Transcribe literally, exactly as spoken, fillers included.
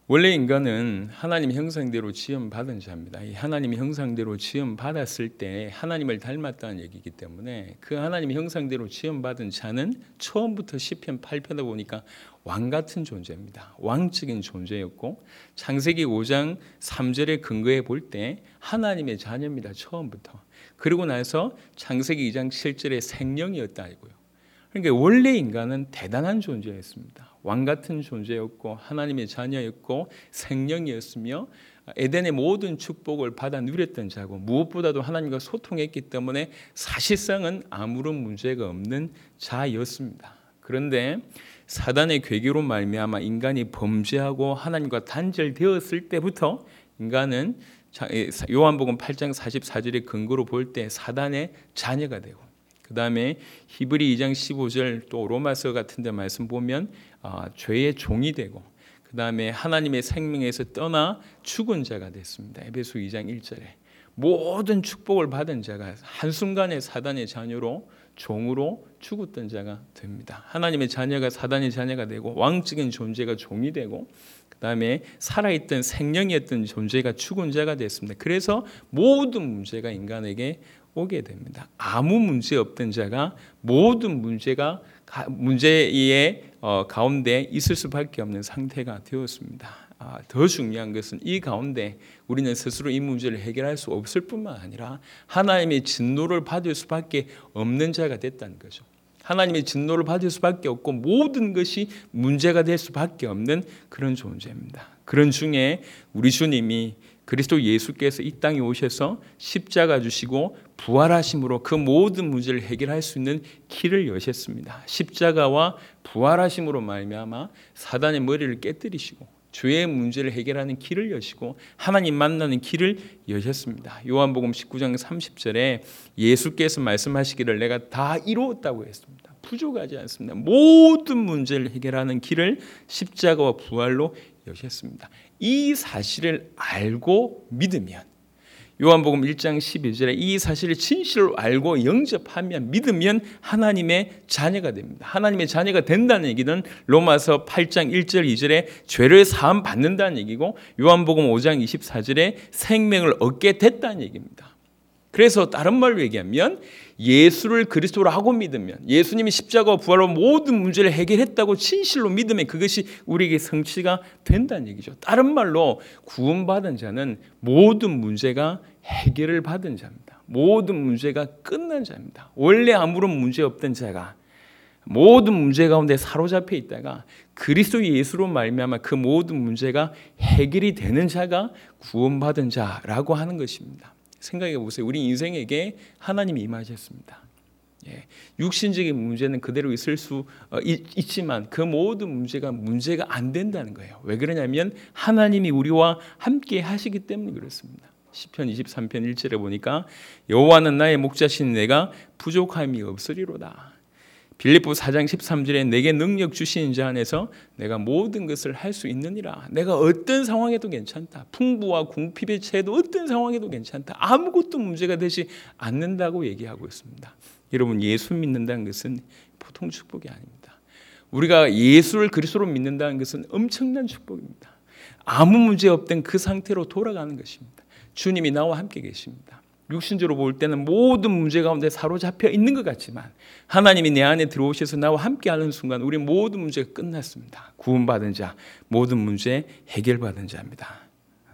원래 인간은 하나님 형상대로 지음받은 자입니다. 이 하나님 형상대로 지음받았을 때 하나님을 닮았다는 얘기이기 때문에 그 하나님 형상대로 지음받은 자는 처음부터 시편 팔 편에 보니까 왕 같은 존재입니다. 왕적인 존재였고 창세기 오 장 삼 절에 근거해 볼 때 하나님의 자녀입니다. 처음부터. 그리고 나서 창세기 이 장 칠 절에 생령이었다 이고요. 그러니까 원래 인간은 대단한 존재였습니다. 왕 같은 존재였고 하나님의 자녀였고 생명이었으며 에덴의 모든 축복을 받아 누렸던 자고 무엇보다도 하나님과 소통했기 때문에 사실상은 아무런 문제가 없는 자였습니다. 그런데 사단의 괴계로 말미암아 인간이 범죄하고 하나님과 단절되었을 때부터 인간은 요한복음 팔 장 사십사 절의 근거로 볼 때 사단의 자녀가 되고 그 다음에 히브리 이 장 십오 절 또 로마서 같은 데 말씀 보면 어, 죄의 종이 되고 그 다음에 하나님의 생명에서 떠나 죽은 자가 됐습니다. 에베소 이 장 일 절에 모든 축복을 받은 자가 한순간에 사단의 자녀로 종으로 죽었던 자가 됩니다. 하나님의 자녀가 사단의 자녀가 되고 왕적인 존재가 종이 되고 그 다음에 살아있던 생명이었던 존재가 죽은 자가 됐습니다. 그래서 모든 문제가 인간에게 오게 됩니다. 아무 문제 없던 자가 모든 문제가 문제의 가운데 있을 수밖에 없는 상태가 되었습니다. 더 중요한 것은 이 가운데 우리는 스스로 이 문제를 해결할 수 없을 뿐만 아니라 하나님의 진노를 받을 수밖에 없는 자가 됐다는 거죠. 하나님의 진노를 받을 수밖에 없고 모든 것이 문제가 될 수밖에 없는 그런 존재입니다. 그런 중에 우리 주님이 그리스도 예수께서 이 땅에 오셔서 십자가 주시고 부활하심으로 그 모든 문제를 해결할 수 있는 길을 여셨습니다. 십자가와 부활하심으로 말미암아 사단의 머리를 깨뜨리시고 죄의 문제를 해결하는 길을 여시고 하나님 만나는 길을 여셨습니다. 요한복음 십구 장 삼십 절에 예수께서 말씀하시기를 내가 다 이루었다고 했습니다. 부족하지 않습니다. 모든 문제를 해결하는 길을 십자가와 부활로 여셨습니다. 이 사실을 알고 믿으면 요한복음 일 장 십이 절에 이 사실을 진실로 알고 영접하면 믿으면 하나님의 자녀가 됩니다. 하나님의 자녀가 된다는 얘기는 로마서 팔 장 일 절 이 절에 죄를 사함 받는다는 얘기고 요한복음 오 장 이십사 절에 생명을 얻게 됐다는 얘기입니다. 그래서 다른 말로 얘기하면 예수를 그리스도라고 믿으면 예수님이 십자가와 부활로 모든 문제를 해결했다고 진실로 믿으면 그것이 우리에게 성취가 된다는 얘기죠. 다른 말로 구원받은 자는 모든 문제가 해결을 받은 자입니다. 모든 문제가 끝난 자입니다. 원래 아무런 문제 없던 자가 모든 문제 가운데 사로잡혀 있다가 그리스도 예수로 말미암아 그 모든 문제가 해결이 되는 자가 구원받은 자라고 하는 것입니다. 생각해 보세요. 우리 인생에게 하나님이 임하셨습니다. 예, 육신적인 문제는 그대로 있을 수 어, 있, 있지만 그 모든 문제가 문제가 안 된다는 거예요. 왜 그러냐면 하나님이 우리와 함께 하시기 때문에 그렇습니다. 시편 이십삼 편 일 절에 보니까 여호와는 나의 목자시니 내가 부족함이 없으리로다. 빌립보 사 장 십삼 절에 내게 능력 주시는 자 안에서 내가 모든 것을 할 수 있느니라. 내가 어떤 상황에도 괜찮다. 풍부와 궁핍의 채도 어떤 상황에도 괜찮다. 아무것도 문제가 되지 않는다고 얘기하고 있습니다. 여러분 예수 믿는다는 것은 보통 축복이 아닙니다. 우리가 예수를 그리스도로 믿는다는 것은 엄청난 축복입니다. 아무 문제 없던 그 상태로 돌아가는 것입니다. 주님이 나와 함께 계십니다. 육신적으로 볼 때는 모든 문제 가운데 사로잡혀 있는 것 같지만 하나님이 내 안에 들어오셔서 나와 함께하는 순간 우리 모든 문제가 끝났습니다. 구원받은 자, 모든 문제 해결받은 자입니다.